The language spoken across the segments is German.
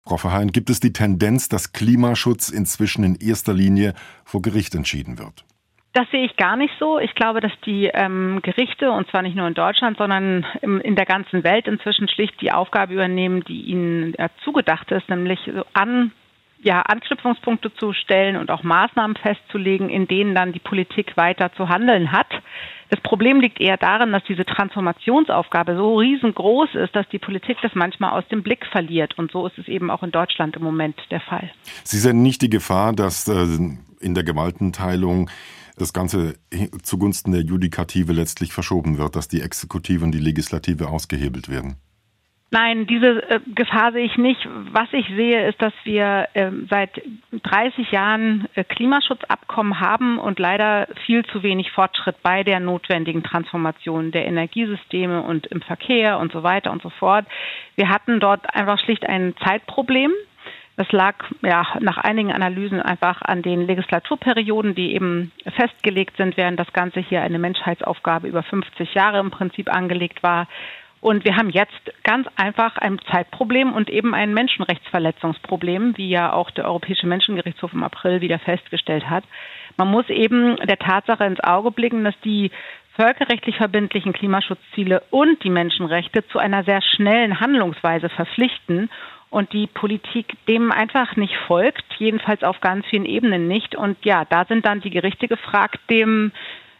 Frau Verheyen, gibt es die Tendenz, dass Klimaschutz inzwischen in erster Linie vor Gericht entschieden wird? Das sehe ich gar nicht so. Ich glaube, dass die Gerichte, und zwar nicht nur in Deutschland, sondern in der ganzen Welt inzwischen schlicht die Aufgabe übernehmen, die ihnen zugedacht ist, nämlich Anknüpfungspunkte zu stellen und auch Maßnahmen festzulegen, in denen dann die Politik weiter zu handeln hat. Das Problem liegt eher darin, dass diese Transformationsaufgabe so riesengroß ist, dass die Politik das manchmal aus dem Blick verliert. Und so ist es eben auch in Deutschland im Moment der Fall. Sie sehen nicht die Gefahr, dass in der Gewaltenteilung das Ganze zugunsten der Judikative letztlich verschoben wird, dass die Exekutive und die Legislative ausgehebelt werden? Nein, diese Gefahr sehe ich nicht. Was ich sehe, ist, dass wir seit 30 Jahren Klimaschutzabkommen haben und leider viel zu wenig Fortschritt bei der notwendigen Transformation der Energiesysteme und im Verkehr und so weiter und so fort. Wir hatten dort einfach schlicht ein Zeitproblem. Das lag nach einigen Analysen einfach an den Legislaturperioden, die eben festgelegt sind, während das Ganze hier eine Menschheitsaufgabe über 50 Jahre im Prinzip angelegt war. Und wir haben jetzt ganz einfach ein Zeitproblem und eben ein Menschenrechtsverletzungsproblem, wie ja auch der Europäische Menschengerichtshof im April wieder festgestellt hat. Man muss eben der Tatsache ins Auge blicken, dass die völkerrechtlich verbindlichen Klimaschutzziele und die Menschenrechte zu einer sehr schnellen Handlungsweise verpflichten und die Politik dem einfach nicht folgt, jedenfalls auf ganz vielen Ebenen nicht. Und ja, da sind dann die Gerichte gefragt, dem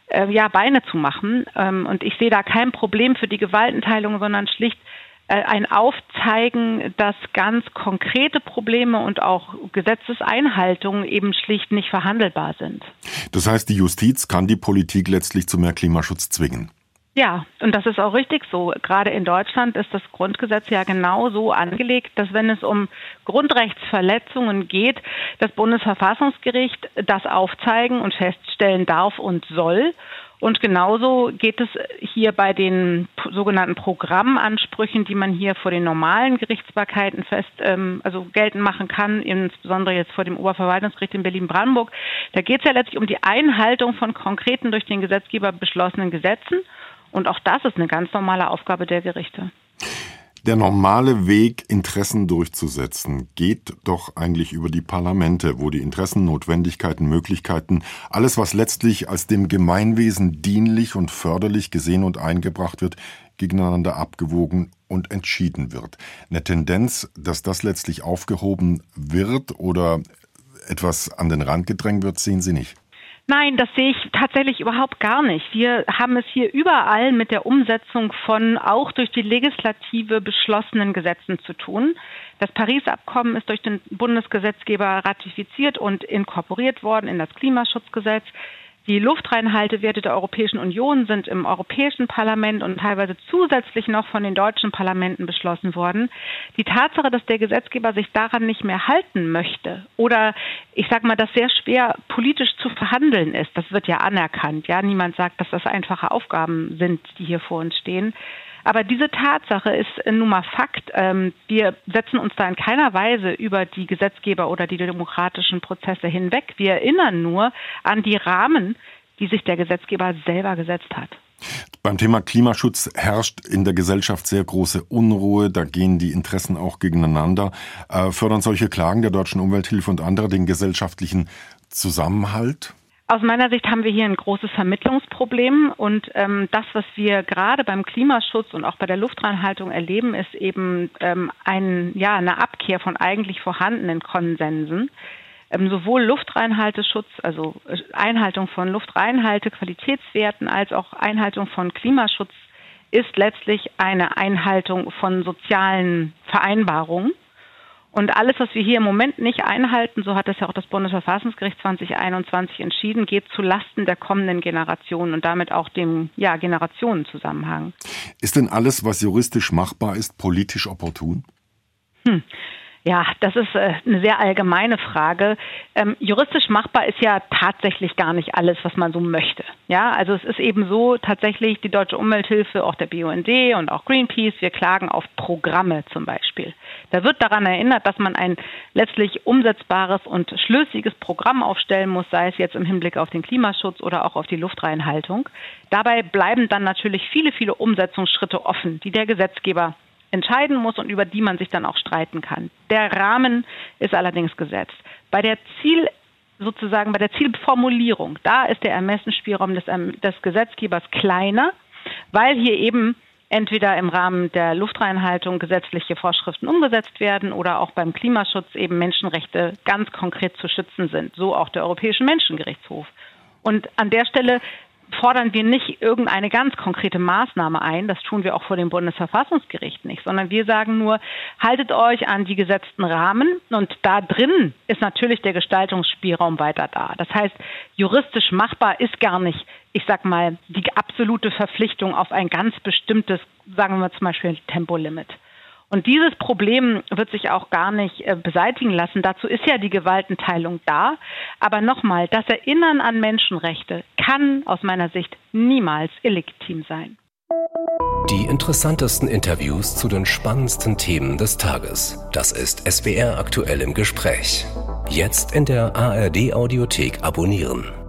Beine zu machen. Und ich sehe da kein Problem für die Gewaltenteilung, sondern schlicht ein Aufzeigen, dass ganz konkrete Probleme und auch Gesetzeseinhaltungen eben schlicht nicht verhandelbar sind. Das heißt, die Justiz kann die Politik letztlich zu mehr Klimaschutz zwingen? Ja, und das ist auch richtig so. Gerade in Deutschland ist das Grundgesetz ja genau so angelegt, dass wenn es um Grundrechtsverletzungen geht, das Bundesverfassungsgericht das aufzeigen und feststellen darf und soll. Und genauso geht es hier bei den sogenannten Programmansprüchen, die man hier vor den normalen Gerichtsbarkeiten geltend machen kann, insbesondere jetzt vor dem Oberverwaltungsgericht in Berlin-Brandenburg. Da geht es ja letztlich um die Einhaltung von konkreten durch den Gesetzgeber beschlossenen Gesetzen. Und auch das ist eine ganz normale Aufgabe der Gerichte. Der normale Weg, Interessen durchzusetzen, geht doch eigentlich über die Parlamente, wo die Interessen, Notwendigkeiten, Möglichkeiten, alles, was letztlich als dem Gemeinwesen dienlich und förderlich gesehen und eingebracht wird, gegeneinander abgewogen und entschieden wird. Eine Tendenz, dass das letztlich aufgehoben wird oder etwas an den Rand gedrängt wird, sehen Sie nicht? Nein, das sehe ich tatsächlich überhaupt gar nicht. Wir haben es hier überall mit der Umsetzung von auch durch die Legislative beschlossenen Gesetzen zu tun. Das Paris-Abkommen ist durch den Bundesgesetzgeber ratifiziert und inkorporiert worden in das Klimaschutzgesetz. Die Luftreinhaltewerte der Europäischen Union sind im Europäischen Parlament und teilweise zusätzlich noch von den deutschen Parlamenten beschlossen worden. Die Tatsache, dass der Gesetzgeber sich daran nicht mehr halten möchte oder ich sage mal, dass sehr schwer politisch zu verhandeln ist, das wird ja anerkannt. Ja, niemand sagt, dass das einfache Aufgaben sind, die hier vor uns stehen. Aber diese Tatsache ist nun mal Fakt. Wir setzen uns da in keiner Weise über die Gesetzgeber oder die demokratischen Prozesse hinweg. Wir erinnern nur an die Rahmen, die sich der Gesetzgeber selber gesetzt hat. Beim Thema Klimaschutz herrscht in der Gesellschaft sehr große Unruhe. Da gehen die Interessen auch gegeneinander. Fördern solche Klagen der Deutschen Umwelthilfe und anderer den gesellschaftlichen Zusammenhalt? Aus meiner Sicht haben wir hier ein großes Vermittlungsproblem und das, was wir gerade beim Klimaschutz und auch bei der Luftreinhaltung erleben, ist eben eine Abkehr von eigentlich vorhandenen Konsensen. Sowohl Luftreinhalteschutz, also Einhaltung von Luftreinhalte-Qualitätswerten, als auch Einhaltung von Klimaschutz ist letztlich eine Einhaltung von sozialen Vereinbarungen. Und alles, was wir hier im Moment nicht einhalten, so hat es ja auch das Bundesverfassungsgericht 2021 entschieden, geht zu Lasten der kommenden Generationen und damit auch dem Generationenzusammenhang. Ist denn alles, was juristisch machbar ist, politisch opportun? Ja, das ist eine sehr allgemeine Frage. Juristisch machbar ist ja tatsächlich gar nicht alles, was man so möchte. Ja, also es ist eben so, tatsächlich die Deutsche Umwelthilfe, auch der BUND und auch Greenpeace, wir klagen auf Programme zum Beispiel. Da wird daran erinnert, dass man ein letztlich umsetzbares und schlüssiges Programm aufstellen muss, sei es jetzt im Hinblick auf den Klimaschutz oder auch auf die Luftreinhaltung. Dabei bleiben dann natürlich viele, viele Umsetzungsschritte offen, die der Gesetzgeber entscheiden muss und über die man sich dann auch streiten kann. Der Rahmen ist allerdings gesetzt. Bei der Zielformulierung, da ist der Ermessensspielraum des Gesetzgebers kleiner, weil hier eben entweder im Rahmen der Luftreinhaltung gesetzliche Vorschriften umgesetzt werden oder auch beim Klimaschutz eben Menschenrechte ganz konkret zu schützen sind, so auch der Europäische Menschengerichtshof. Und an der Stelle fordern wir nicht irgendeine ganz konkrete Maßnahme ein, das tun wir auch vor dem Bundesverfassungsgericht nicht, sondern wir sagen nur, haltet euch an die gesetzten Rahmen und da drin ist natürlich der Gestaltungsspielraum weiter da. Das heißt, juristisch machbar ist gar nicht, ich sag mal, die absolute Verpflichtung auf ein ganz bestimmtes, sagen wir zum Beispiel Tempolimit. Und dieses Problem wird sich auch gar nicht beseitigen lassen. Dazu ist ja die Gewaltenteilung da. Aber nochmal, das Erinnern an Menschenrechte kann aus meiner Sicht niemals illegitim sein. Die interessantesten Interviews zu den spannendsten Themen des Tages. Das ist SWR aktuell im Gespräch. Jetzt in der ARD Audiothek abonnieren.